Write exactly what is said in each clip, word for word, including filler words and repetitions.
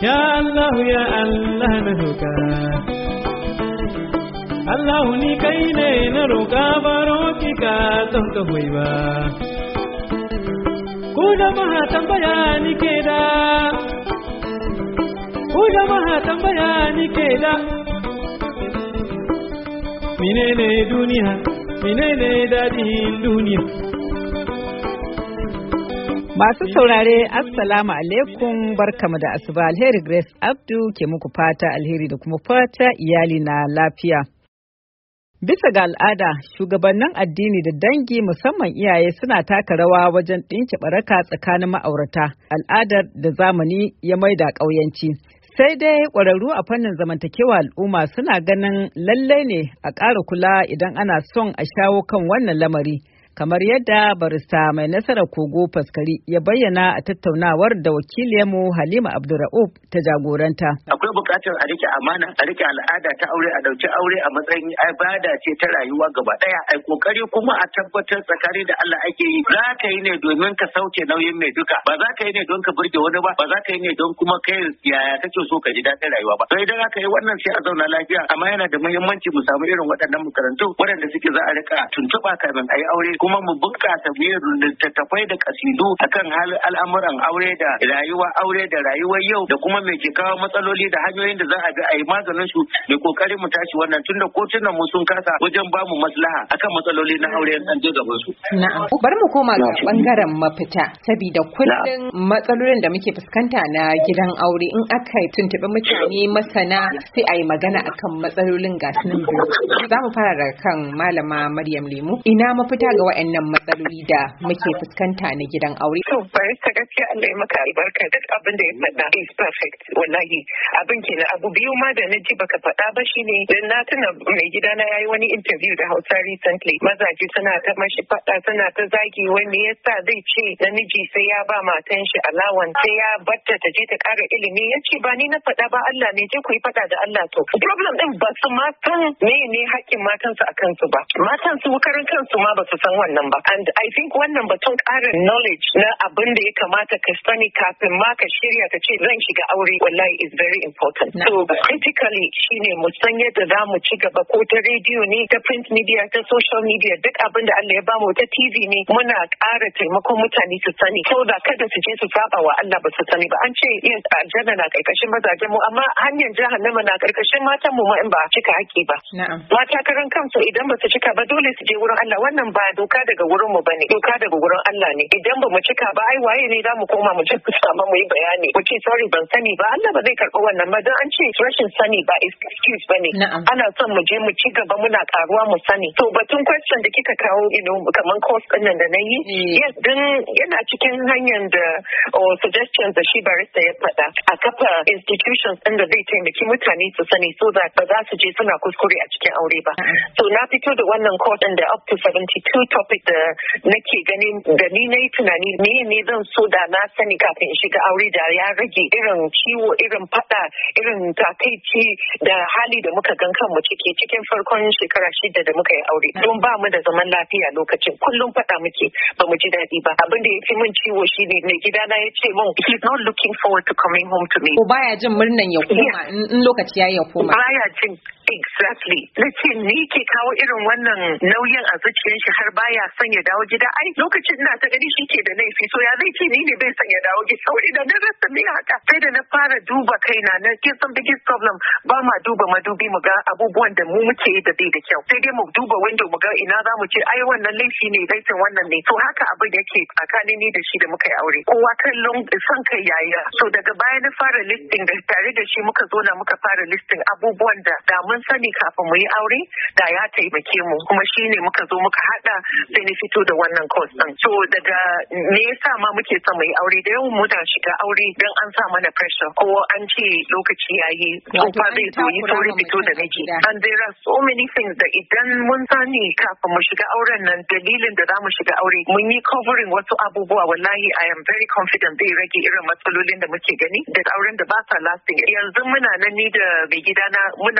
Ya Allah ya Allah na roƙa Allah ni kai ne na roƙa baro ki ka don ka hoyi ba ku jama'a tambaya ni ke da ku jama'a tambaya ni ke da menene duniya menene dadin duniya. Masu saurare Assalamu alaikum barkamu da asuba. Alheri Grace Abdu ke muku fata alheri da kuma fata iyali na lafiya. Bisa ga al'ada, shugabannin addini da dangi musamman iyaye suna taka rawa wajen ɗinke baraka tsakanin ma'aurata, al'adar da zamani ya maida ƙauyanci. Sai dai ƙwararru a fannin zamantakewa al'umma suna ganin lallai ne a ƙara kula idan ana son a shawo kan wannan lamari. Kamar yadda barista mai nasarar kogo faskari ya bayyana a tattaunawar da wakiliyarmu Halima Abdurra'uf ta jagoranta. Akwai bukatar a rike amana, a rike al'ada ta aure, a dauki aure a matsayin ibada ce ta rayuwa gaba daya. Ai kokari kuma a tabbatar tsakani da Allah ake yi. Za ka yi ne domin ka sauke nauyin mai duka. Ba za ka yi ne don ka burge wani ba, ba za ka yi ne don kuma kai yaya kake so ka ji daɗin rayuwa ba. To idan aka yi wannan sai a zauna lafiya, amma yana da muhimmanci mu samu irin waɗannan makarantu waɗanda suke za a rika tuntuɓa kamin a yi aure. Kuma mu bunƙasa biyar littattafai da kasidu akan halin al'amuran aure da rayuwa aure da rayuwar yau da kuma me ke kawo matsaloli da hanyoyin da za a bi a yi maganin su mai kokarin mu tashi wannan tunda kotunan mu sun kasa wajen ba mu maslaha akan matsaloli na aure an je gaban su. Na'am. Bari mu koma ga bangaren mafita saboda kullum matsalolin da muke fuskanta na gidan aure in aka tuntuɓi mutane masana sai a yi magana akan matsalolin gasu nan. Za mu fara daga kan malama Maryam Lemu. Ina mafita ga waɗannan matsaloli da muke fuskanta na gidan aure. To bari ka gaskiya Allah ya maka albarka duk abin da ya faɗa is perfect wallahi abin kenan abu biyu ma da na ji baka faɗa ba shine dan na tuna mai gida na yayi wani interview da Hausa recently mazaje suna ta mashi faɗa suna ta zagi wani yasa zai ce namiji sai ya ba matan shi alawan sai ya batta ta je ta ƙara ilimi yace ba ni na faɗa ba Allah ne je ku yi faɗa da Allah to problem din ba su ma san me ne haƙƙin matansu a kansu ba matan su karan kansu ma ba su san wannan ba and I think wannan batun ƙarin knowledge na abin da ya kamata ka sani kafin ma ka shirya ka ce zan shiga aure wallahi is very important no. So critically shine mu san yadda za mu ci gaba ko ta rediyo ne ta print media ta social media duk abin da Allah ya bamu ta T V ne muna ƙara taimakon mutane su sani so da kada su je su saba wa Allah ba su sani ba an ce yes aljanna na karkashin mazajen mu amma hanyar jahannama na karkashin matan mu ma in ba cika haƙƙi ba mata karan kansu idan ba su cika ba dole su je wurin Allah wannan ba doka daga wurin mu bane doka daga wurin Allah ne idan ba mu cika ba ai waye ne za mu koma mu ci sama mu yi bayani mu ce sorry ban sani ba Allah ba zai karɓi wannan ba dan an ce rashin sani ba excuse bane ana son mu je mu ci gaba muna karuwa mu sani to batun question da kika kawo you know kaman course din nan da nayi yes din yana cikin hanyar da or suggestions da shi barista ya faɗa a kafa institutions din da zai taimaki mutane su sani so that ba za su je suna kuskure a cikin aure ba so na fito da wannan course din da up to seventy-two topic da nake ganin da ni na yi tunani me ne zan so da na sani kafin in shiga aure da ya rage irin ciwo irin fada irin takaici da hali da muka gan kanmu ciki cikin farkon shekara shida da muka yi aure don ba mu da zaman lafiya lokacin kullum fada muke ba mu ji daɗi ba abin da ya fi min ciwo shine mai gidana ya ce min he's not looking forward to coming home to me ko baya jin murnan ya koma in lokaci ya ya koma baya jin exactly nace ni ke kawo irin wannan nauyin a zuciyar shi har baya son ya dawo gida ai lokacin ina ta gani shi ke da laifi so ya zai ce ni ne bai son ya dawo gida saboda da na rasa ne haka sai da na fara duba kaina na kin san biggest problem ba ma duba madubi mu ga abubuwan da mu muke yi da bai da kyau sai dai mu duba window mu ga ina za mu ce ai wannan laifi ne laifin wannan ne to haka abin yake tsakanin ni da shi da muka yi aure kowa kallon son kai yaya so daga baya na fara listing da tare da shi muka zo na muka fara listing abubuwan da da mun sani kafin mu yi aure da ya taimake mu kuma shine muka zo muka hada sai ni fito da wannan course din so daga me yasa ma muke son mu yi aure da yawan mu da shiga aure dan an sa mana pressure ko an ce lokaci yayi ko fa zai zo yi sauri fito da miji and there are so many things da idan mun sani kafin mu shiga auren nan dalilin da za mu shiga aure mun yi covering wasu abubuwa wallahi I am very confident zai rage irin matsalolin da muke gani da auren da ba sa lasting yanzu muna nan ni da mai gidana muna ta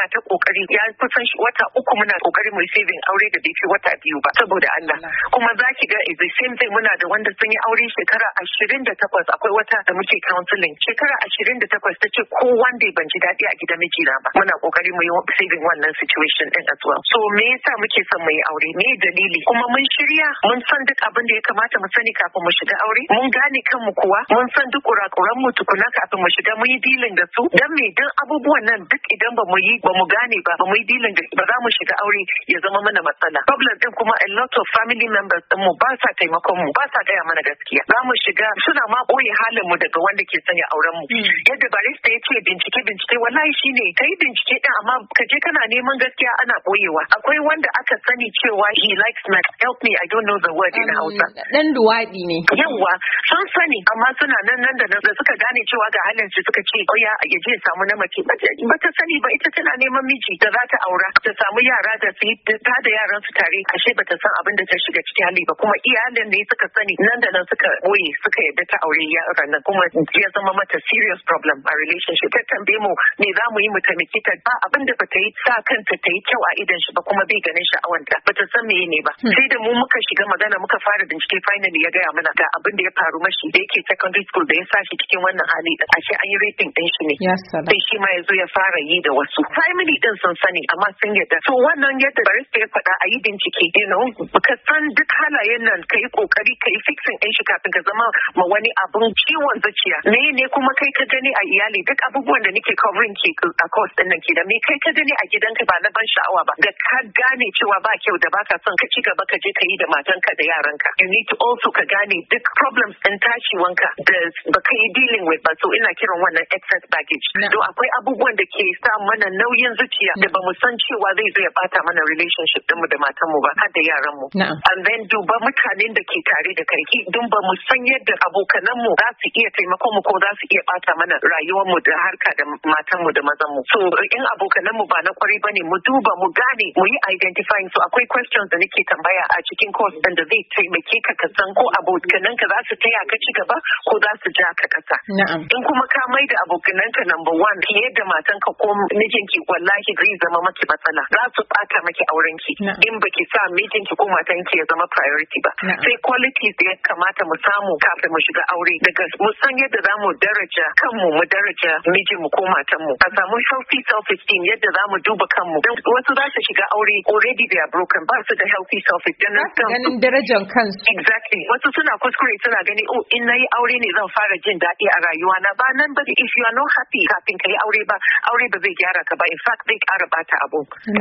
kokari ya kusan wata uku muna kokari mu saving aure da bai fi wata biyu ba saboda Allah. Kuma za ki ga is the same thing muna da wanda sun yi aure shekara ashirin da takwas akwai wata da muke counseling shekara ashirin da takwas ta ce ko wanda ban ji daɗi a gidan mijina ba. Muna kokari mu yi saving wannan situation din as well. So me yasa muke son mu yi aure? Me dalili? Kuma mun shirya mun san duk abin da ya kamata mu sani kafin mu shiga aure. Mun gane kanmu kuwa mun san duk kurakuran mu tukuna kafin mu shiga mu yi dealing da su. Dan me dan abubuwan nan duk idan ba mu yi ba mu gane ba ba mu yi dealing da ba za mu shiga aure ya zama mana matsala. Problem din kuma a lot of family members din mu ba sa taimakon mu ba sa gaya mana gaskiya. Za mu shiga suna ma boye halin mu daga wanda ke sanya auren mu. Yadda barista ya ce bincike bincike wallahi shine kai bincike din amma ka je kana neman gaskiya ana boyewa. Akwai wanda aka sani cewa he likes Max. Help me, I don't know the word in Hausa. Dan duwadi ne. Yawwa sun sani amma suna nan nan da nan da suka gane cewa ga halin su suka ce oh ya ya je samu na mace ba ta sani ba ita tana neman miji da za ta aura ta samu yara da su ta da yaran su tare ashe ba ta san abin da ta shiga cikin hali ba kuma iyalin ne suka sani nan da nan suka boye suka yadda ta aure yaran nan kuma ya zama mata serious problem a relationship. Ta tambaye mu me za mu yi mu taimake ta ba abin da ba ta yi sa kanta ta yi kyau a idan shi ba kuma bai ganin sha'awanta ba ta san meye ne ba. Sai da mu muka shiga magana muka fara bincike finally ya gaya mana ga abin da ya faru mashi da yake secondary school da ya sa shi cikin wannan hali da ashe an yi raping din shi ne. Sai shi ma ya zo ya fara yi da wasu. Family din sun sani amma sun yadda. So wannan yadda barista ya faɗa a yi bincike you know ka san duk halayen nan ka yi kokari ka yi fixing ɗin shi kafin ka zama ma wani abun ciwon zuciya. Me ne kuma kai ka gani a iyali duk abubuwan da nake covering ke a course din nan ke da me kai ka gani a gidanka ba na ban sha'awa ba da ka gane cewa ba kyau da baka son ka ci gaba ka je ka yi da matanka da yaranka. You need to also ka gane duk problems ɗin tashiwanka da baka yi dealing with ba so ina kiran wannan excess baggage. To akwai abubuwan da ke sa mana nauyin zuciya da bamu san cewa zai zo ya bata mana relationship ɗinmu da matanmu ba har da yaranmu. And then duba mutanen da ke tare da kai don ba mu san yadda abokananmu za su iya taimakon mu ko za su iya bata mana rayuwarmu da harka da matanmu da mazanmu. So in abokananmu ba na kwarai bane mu duba mu gane mu yi identifying. So akwai questions da nake tambaya a cikin course din da zai taimake ka ka san ko abokananka za su taya ka ci gaba ko za su ja ka kasa. In kuma ka mai da abokananka number one fiye da matanka ko mijinki wallahi zai zama maki matsala. Za su bata maki aurenki in baki sa mijinki ko matanki ya zama priority ba. Sai qualities da ya kamata mu samu kafin mu shiga aure daga mu san yadda za mu daraja kanmu mu daraja mijinmu ko matanmu. A samu healthy self esteem yadda za mu duba kanmu. Wasu za su shiga aure already they are broken ba su da healthy self esteem. Ganin darajar kansu. Exactly. Wasu suna kuskure suna gani oh in nayi aure ne zan fara jin daɗi a rayuwa na ba nan ba if you are not happy kafin ka yi aure ba aure ba zai gyara ka ba in fact zai ƙara bata abu.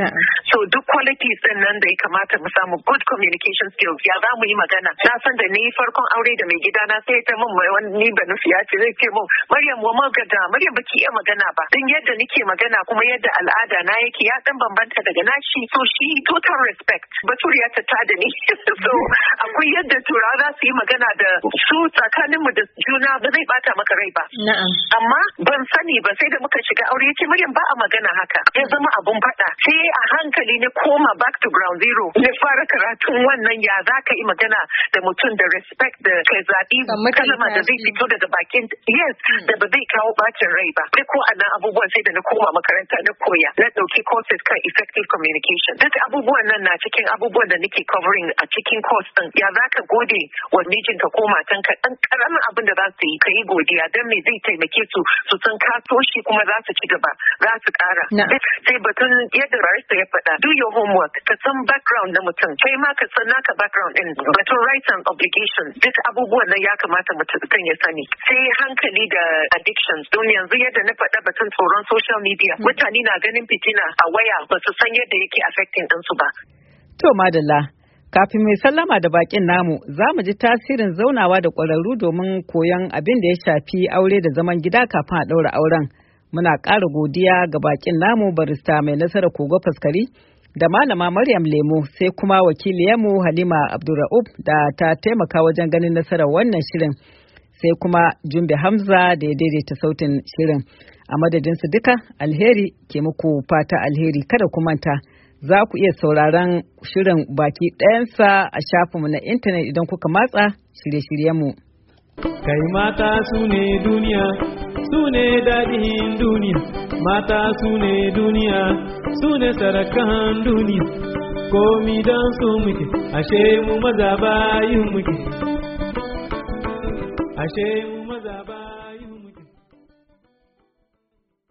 So duk qualities din nan da ya kamata mu samu good communication skills ya za mu yi magana. Na san da ni farkon aure da mai gida na sai ta mun wani ba nufi ya ce zai ce mun Maryam wa magana Maryam baki iya magana ba. Din yadda nake magana kuma yadda al'ada na yake ya dan bambanta daga nashi so shi total respect. Baturiya ta tada ni. So akwai yadda turawa za su yi magana da su tsakaninmu da juna ba zai bata maka rai ba. Amma ban sani ba sai da muka shiga aure ya ce Maryam ba a magana haka ya zama abun faɗa sai a hankali ne koma back to ground zero ne fara karatun wannan ya za ka yi magana da mutum da respect da ka zaɓi kalma da zai fito daga bakin yes da ba zai kawo bacin rai ba duk ko anan abubuwan sai da na koma makaranta na koya na ɗauki courses kan effective communication duk abubuwan nan na cikin abubuwan da nake covering a cikin course din ya za ka gode wa mijinka ko matanka ɗan ƙaramin abin da za su yi ka yi godiya don me zai taimake su su san ka so shi kuma za su ci gaba za su ƙara sai batun yadda barista ya faɗa do your homework ka san background na mutum kai ma ka san naka background din batun rights and obligations duk abubuwan nan ya kamata mutum ya sani sai hankali da addictions don yanzu yadda na faɗa batun tsoron social media mutane na ganin fitina a waya ba su san yadda yake affecting ɗinsu ba. To madalla kafin mai sallama da bakin namu za mu ji tasirin zaunawa da ƙwararru domin koyon abin da ya shafi aure da zaman gida kafin a ɗaura auren. Muna ƙara godiya ga bakin namu barista mai nasara Kogo Faskari da malama Maryam Lemo sai kuma wakiliyarmu Halima Abdulra'ub da ta taimaka wajen ganin nasarar wannan shirin sai kuma Jumbe Hamza da ya daidaita sautin shirin. A madadinsu duka alheri ke muku fata alheri kada ku manta. Za ku iya sauraron shirin baki ɗayansa a shafinmu na intanet idan kuka matsa shirye-shiryenmu. Kai mata su ne duniya, su ne daɗin duniya, mata su ne duniya, su ne sarakan duniya, komi don su muke, ashe mu maza bayin muke, ashe mu maza